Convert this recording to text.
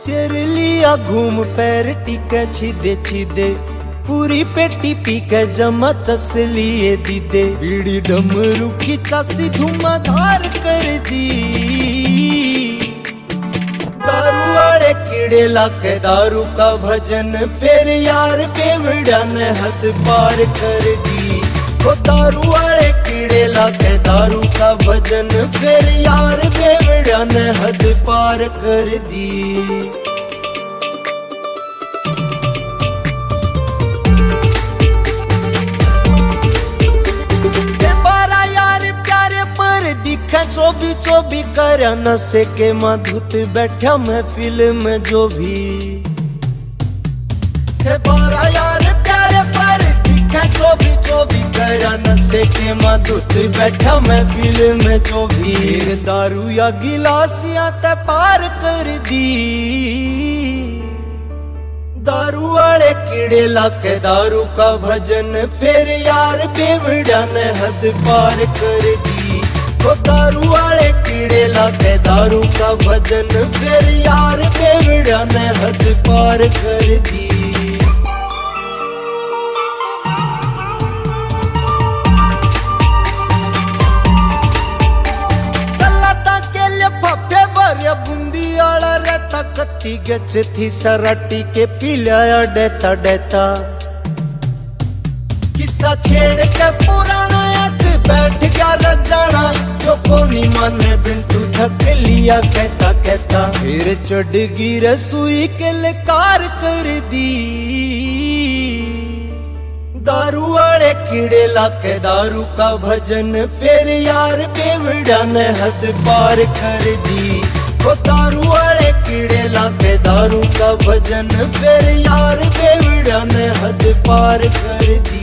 सिर लिया घूम पैर टिके छिदे छिदे, पूरी पेटी पी के जमा चस लिए दीदे। बीड़ी डमरू की चासी धुआंधार कर दी, दारू वाले कीड़े लाके दारू का भजन, फिर यार बेवड़ा ने हद पार कर दी। वो दारू वाले कीड़े लाके दारू का भजन, फिर यार बेवड़ा ने हद पार कर दी। चोबी चोबी कर नशे के मधुत बैठा महफिल में जो भी है। बारा यार प्यारे पर दिखे चोबी चोबी कर नशे के मधुत बैठा महफिल में जो भी। दारू या गिलासियां ते पार कर दी, दारू वाले कीड़े लाके दारू का भजन, फिर यार बेवड़ा ने हद पार कर दी। वो दारू वाले कीड़े लाके दारू का भजन, फिर यार बेवड़ा ने हद पार कर दी। सलाता के लिए फफे भरे बूंदी वाला रहता, कत्ती गच थी सराटी के पिलाया डेता डेता। किस्सा छेड़ के पुराना बैठ गया रजाना, जो कोनी माने बिंटू थक लिया कहता कहता। फिर चढ़ गई रसोई के लकार कर दी, दारू वाले कीड़े लाके दारू का भजन, फिर यार बेवड़ा ने हद पार कर दी। वो दारू वाले कीड़े लाके दारू का भजन, फिर यार बेवड़ा ने हद पार कर दी।